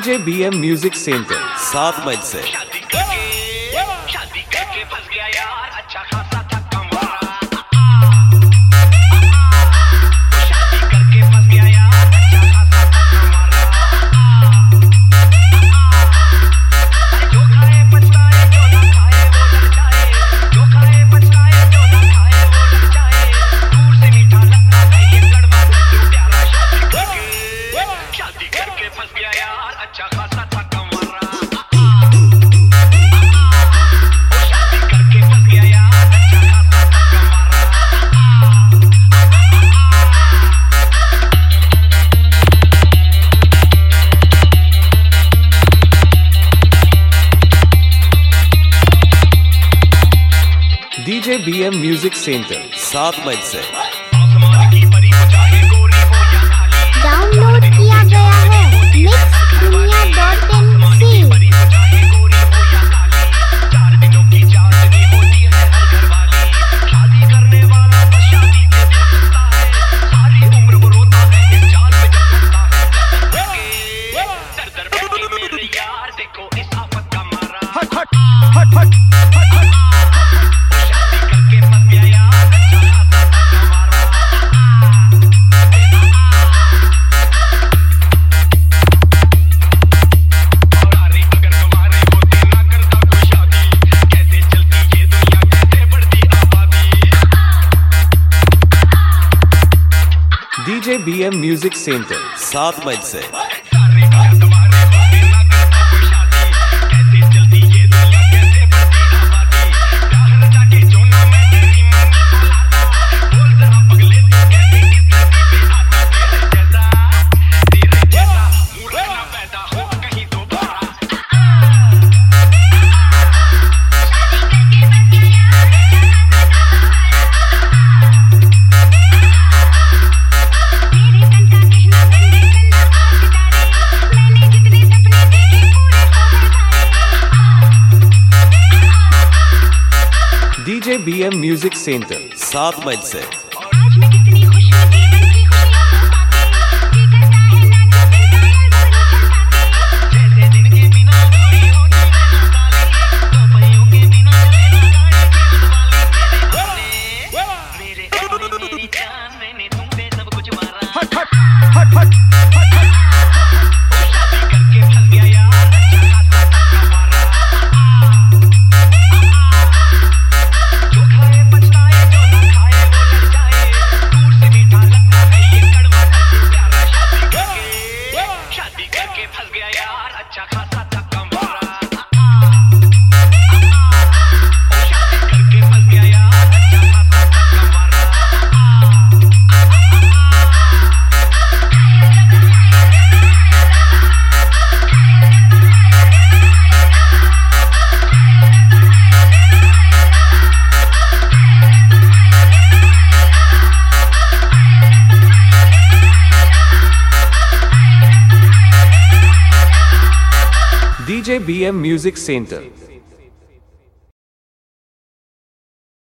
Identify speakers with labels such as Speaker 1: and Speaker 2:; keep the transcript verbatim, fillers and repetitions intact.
Speaker 1: DJ B M music centre
Speaker 2: सात मई से
Speaker 3: शादी करके शादी करके फंस गया यार, अच्छा खासा था कमारा। शादी करके फंस गया यार, अच्छा खासा था कमारा। जो खाए पछताए, जो ना खाए वो लड़ जाए। जो खाए पछताए, जो ना खाए वो लड़ जाए। दूर से मीठा लगता है ये कड़वा लड्डू प्यारा। शादी करके शादी करके फंस गया यार, अच्छा खासा था कमारा।
Speaker 1: DJ B M music centre
Speaker 2: सात मई से
Speaker 4: डाउनलोड किया गया है मिक्स दुनिया डॉट इन से।
Speaker 3: चार दिनों की चांदनी होती है हर घर वाली। शादी करने वाला बस शादी के दिन खुलता है। सारी उम्र वो रोता है इस जाल में जब फंसता है। दर दर भटके मेरे यार, देखो इस आफत का मारा। हट हट हट हट
Speaker 1: DJ B M music centre
Speaker 2: सात मई से
Speaker 1: DJ B M music centre
Speaker 2: सात मई से
Speaker 4: आज मैं कितनी खुश हूँ, जीवन की खुशियाँ को पाके। जी करता है नाचे दिन घायल भर
Speaker 3: जैसे दिन के बिना अधूरी होती है नाताली। दो पहियों के बिना चले ना गाड़ी जीवन वाली। मेरे अपने मेरे अपने मेरी जान, मैंने तुम पे सब कुछ मारा। हट हट हट हट शादी करके फंस गया यार, अच्छा खासा था कमारा। जो खाए पछताए, जो ना खाए वो लड़ जाए। दूर से मीठा लगता है ये कड़वा लड्डू प्यारा। शादी करके शादी करके फंस गया यार, अच्छा खासा था कमारा। शादी करके फंस गया यार, अच्छा खासा था कमारा।
Speaker 1: DJ B M music centre